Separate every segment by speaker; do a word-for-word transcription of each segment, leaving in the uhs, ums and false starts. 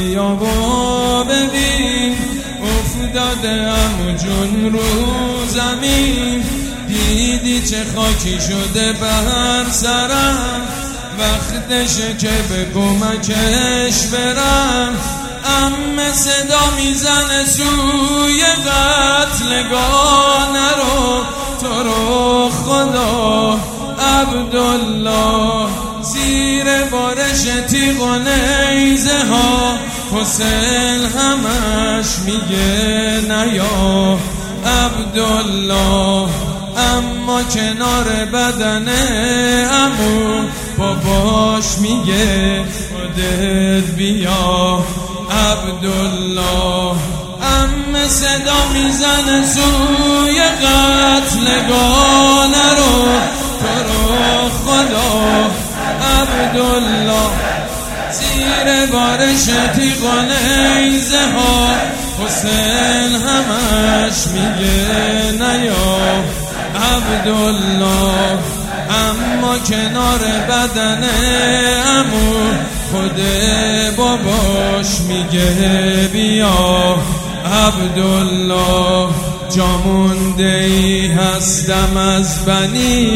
Speaker 1: بیا و ببین افتادم جون رو زمین. دیدی چه خاکی شده بر سرم، وقتشه که به کمکش برم. عمه صدا میزنه سوی قتلگاه، نرو تو رو خدا عبدالله. زیر بارش تیغ و نیزه ها حسین همش میگه نیا عبدالله. اما کنار بدن عمو باباش میگه خودت بیا عبدالله. عمه صدا میزنه سوی قتلگاه، نرو تو رو خدا عبدالله. زیر بارش تیغ و نیزه ها حسین همش میگه نیا عبدالله. اما کنار بدن عمو خود باباش میگه بیا عبدالله. جامونده ای هستم از بنی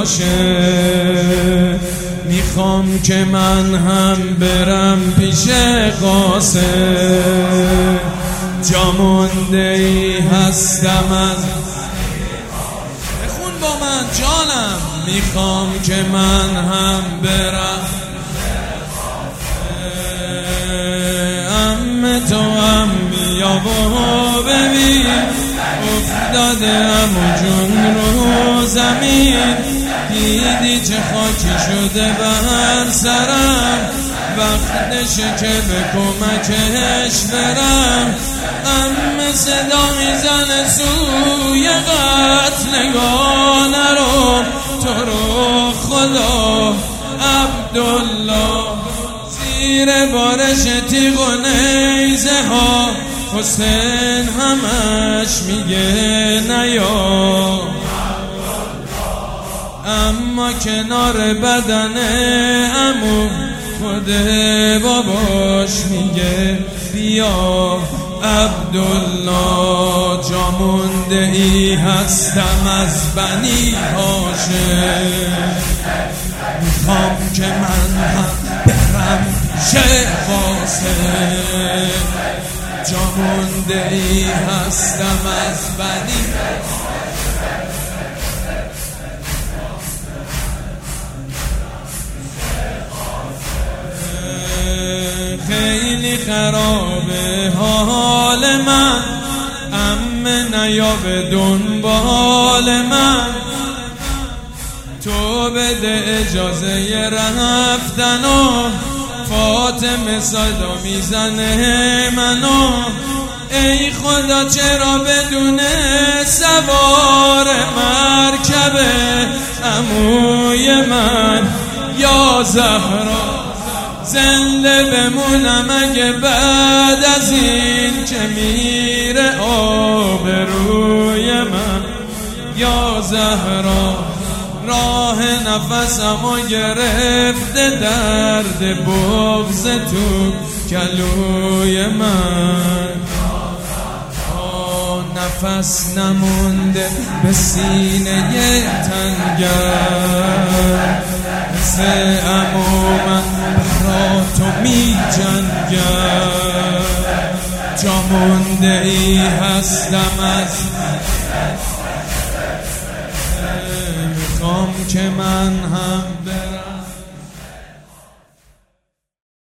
Speaker 1: هاشم، میخوام که من هم برم پیش قاسم. جامونده ای هستم از بخون با من جانم، میخوام که من هم برم. عمه تو هم بیا و ببین افتادم جون رو زمین. دیدی چه خاکی شده بر سرم، وقتشه که به کمکش برم. عمه صدا میزنه سوی قتلگاه، نرو تو رو خدا عبدالله. زیر بارش تیغ و نیزه ها حسین همش میگه نیا. اما کنار بدن عمو خود باباش میگه بیا عبدالله. جامونده ای هستم از بنی هاشم، میخوام که من هم برم پیش قاسم. جامونده ای هستم از بنی خیلی خرابه حال من، عمه نیا به دنبال من. تو بده اجازه رفتنو، فاطمه صدا میزنه منو. ای خدا چرا بدون سوار مرکبه عموی من یا زهرا زنده بمونم اگه بعد از این که میره آبروی من یا زهرا. راه نفسمو گرفته درد بغض تو کلوی من. آه نفس نمونده به سینه تنگر، مثل عمو من برا تو می جنگم. جامونده ای هستم از میخوام که من هم برم